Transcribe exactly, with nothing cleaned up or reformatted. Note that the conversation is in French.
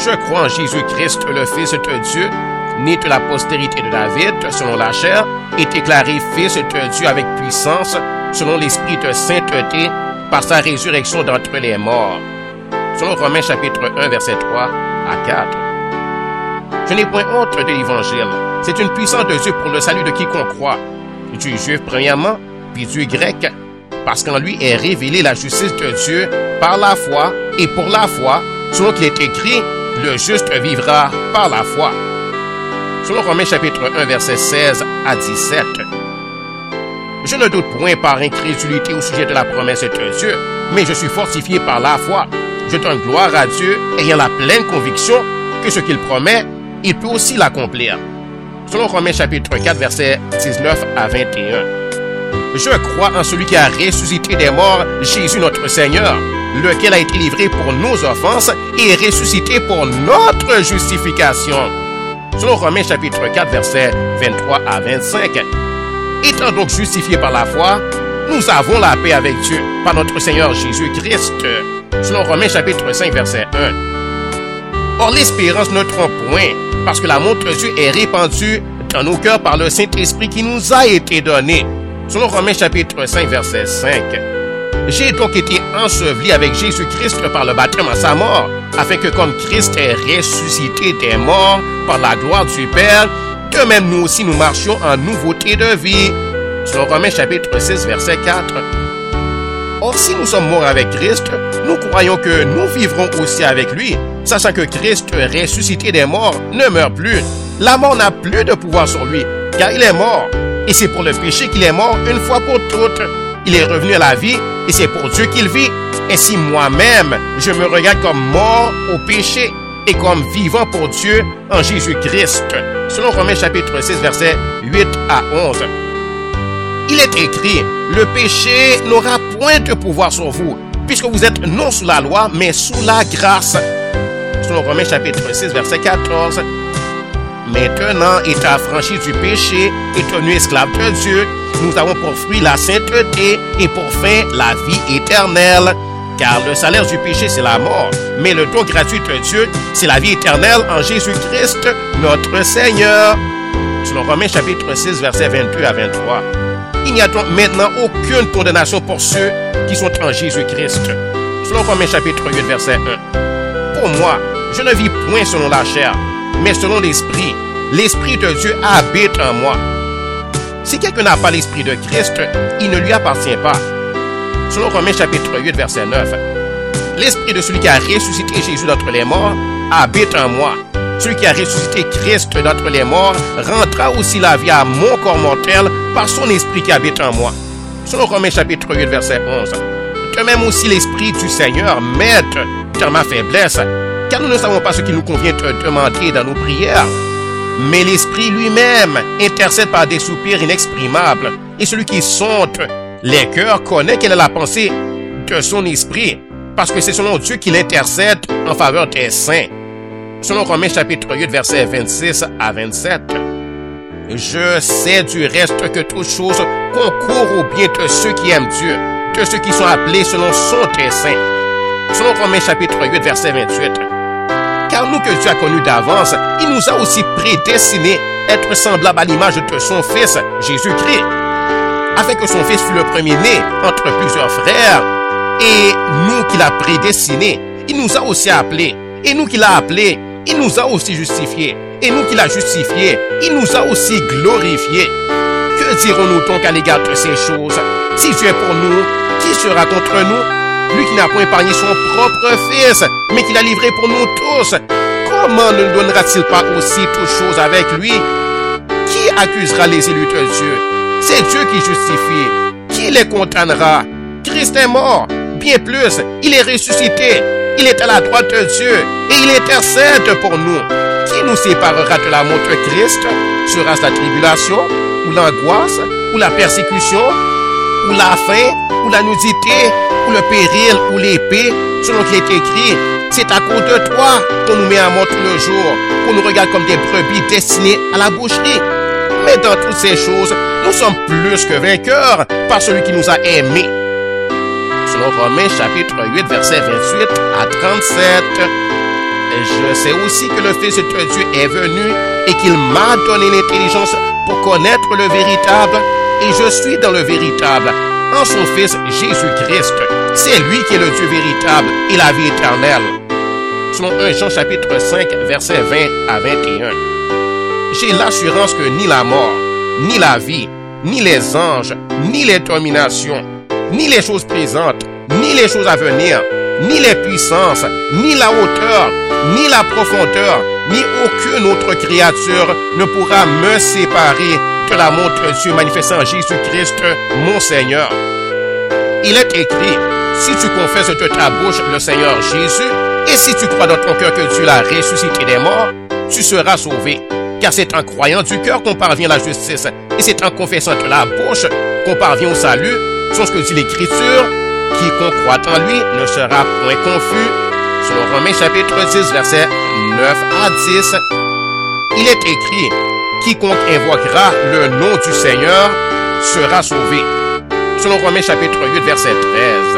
Je crois en Jésus-Christ, le Fils de Dieu, né de la postérité de David, selon la chair, et déclaré Fils de Dieu avec puissance, selon l'esprit de sainteté, par sa résurrection d'entre les morts. Selon Romains chapitre un, verset trois à quatre. Je n'ai point honte de l'évangile. C'est une puissance de Dieu pour le salut de quiconque croit, du juif premièrement, puis du grec, parce qu'en lui est révélée la justice de Dieu par la foi, et pour la foi, selon qu'il est écrit, le juste vivra par la foi. Selon Romains chapitre un, verset seize à dix-sept. Je ne doute point par incrédulité au sujet de la promesse de Dieu, mais je suis fortifié par la foi. Je donne gloire à Dieu, ayant la pleine conviction que ce qu'il promet, il peut aussi l'accomplir. Selon Romains chapitre quatre, versets dix-neuf à vingt et un. Je crois en celui qui a ressuscité des morts, Jésus notre Seigneur, lequel a été livré pour nos offenses et ressuscité pour notre justification. Selon Romains chapitre quatre, versets vingt-trois à vingt-cinq. Étant donc justifiés par la foi, nous avons la paix avec Dieu par notre Seigneur Jésus-Christ. Selon Romains chapitre cinq, verset un. Or l'espérance ne trompe point, parce que l'amour de Dieu est répandu dans nos cœurs par le Saint-Esprit qui nous a été donné. Selon Romains chapitre cinq, verset cinq. J'ai donc été enseveli avec Jésus-Christ par le baptême à sa mort, afin que comme Christ est ressuscité des morts par la gloire du Père, de même nous aussi nous marchions en nouveauté de vie. Selon Romains chapitre six, verset quatre. Or, si nous sommes morts avec Christ, nous croyons que nous vivrons aussi avec lui, sachant que Christ ressuscité des morts ne meurt plus. La mort n'a plus de pouvoir sur lui, car il est mort. Et c'est pour le péché qu'il est mort une fois pour toutes. Il est revenu à la vie, et c'est pour Dieu qu'il vit. Ainsi moi-même, je me regarde comme mort au péché, et comme vivant pour Dieu en Jésus-Christ. Selon Romains chapitre six, versets huit à onze. Il est écrit, le péché n'aura point de pouvoir sur vous, puisque vous êtes non sous la loi, mais sous la grâce. Selon Romains chapitre six, verset quatorze. Maintenant, étant affranchis du péché et tenus esclaves de Dieu, nous avons pour fruit la sainteté et pour fin la vie éternelle. Car le salaire du péché, c'est la mort, mais le don gratuit de Dieu, c'est la vie éternelle en Jésus-Christ, notre Seigneur. Selon Romains chapitre six, versets vingt-deux à vingt-trois. Il n'y a donc maintenant aucune condamnation pour ceux qui sont en Jésus-Christ. Selon Romains chapitre huit, verset un. Pour moi, je ne vis point selon la chair, mais selon l'Esprit. L'Esprit de Dieu habite en moi. Si quelqu'un n'a pas l'Esprit de Christ, il ne lui appartient pas. Selon Romains chapitre huit, verset neuf. L'Esprit de celui qui a ressuscité Jésus d'entre les morts habite en moi. Celui qui a ressuscité Christ d'entre les morts rendra aussi la vie à mon corps mortel par son esprit qui habite en moi. Selon Romains chapitre huit, verset onze. De même aussi l'Esprit du Seigneur m'aide dans ma faiblesse, car nous ne savons pas ce qu'il nous convient de demander dans nos prières. Mais l'Esprit lui-même intercède par des soupirs inexprimables, et celui qui sonde les cœurs connaît quelle est la pensée de son esprit, parce que c'est selon Dieu qu'il intercède en faveur des saints. Selon Romains chapitre huit, versets vingt-six à vingt-sept. Je sais du reste que toute chose concourt au bien de ceux qui aiment Dieu, de ceux qui sont appelés selon son dessein. Selon Romains chapitre huit, verset vingt-huit. Car nous que Dieu a connus d'avance, il nous a aussi prédestinés à être semblables à l'image de son Fils, Jésus-Christ, afin que son Fils fût le premier-né entre plusieurs frères. Et nous qu'il a prédestinés, il nous a aussi appelés. Et nous qu'il a appelés, il nous a aussi justifiés. Et nous qu'il a justifiés, il nous a aussi glorifiés. Que dirons-nous donc à l'égard de ces choses? Si Dieu est pour nous, qui sera contre nous? Lui qui n'a point épargné son propre Fils, mais qui l'a livré pour nous tous, comment ne nous donnera-t-il pas aussi toutes choses avec lui? Qui accusera les élus de Dieu? C'est Dieu qui justifie. Qui les condamnera? Christ est mort. Bien plus, il est ressuscité. Il est à la droite de Dieu et il intercède pour nous. Qui nous séparera de l'amour de Christ? Sera-ce la tribulation, ou l'angoisse, ou la persécution, ou la faim, ou la nudité, ou le péril, ou l'épée? Selon qu'il est écrit, c'est à cause de toi qu'on nous met à mort tout le jour, qu'on nous regarde comme des brebis destinées à la boucherie. Mais dans toutes ces choses, nous sommes plus que vainqueurs par celui qui nous a aimés. Selon Romains chapitre huit, verset vingt-huit à trente-sept. je sais aussi que le Fils de Dieu est venu et qu'il m'a donné l'intelligence pour connaître le véritable, et je suis dans le véritable, en son Fils Jésus-Christ. C'est lui qui est le Dieu véritable et la vie éternelle. Selon premier Jean chapitre cinq, versets vingt à vingt et un. J'ai l'assurance que ni la mort, ni la vie, ni les anges, ni les dominations, ni les choses présentes, ni les choses à venir, ni les puissances, ni la hauteur, ni la profondeur, ni aucune autre créature ne pourra me séparer de l'amour de Dieu manifesté en Jésus-Christ, mon Seigneur. Il est écrit, si tu confesses de ta bouche le Seigneur Jésus, et si tu crois dans ton cœur que Dieu l'a ressuscité des morts, tu seras sauvé. Car c'est en croyant du cœur qu'on parvient à la justice, et c'est en confessant de la bouche qu'on parvient au salut. C'est ce que dit l'Écriture, quiconque croit en lui ne sera point confus. Selon Romains chapitre dix, versets neuf à dix, il est écrit, quiconque invoquera le nom du Seigneur sera sauvé. Selon Romains chapitre huit, verset treize.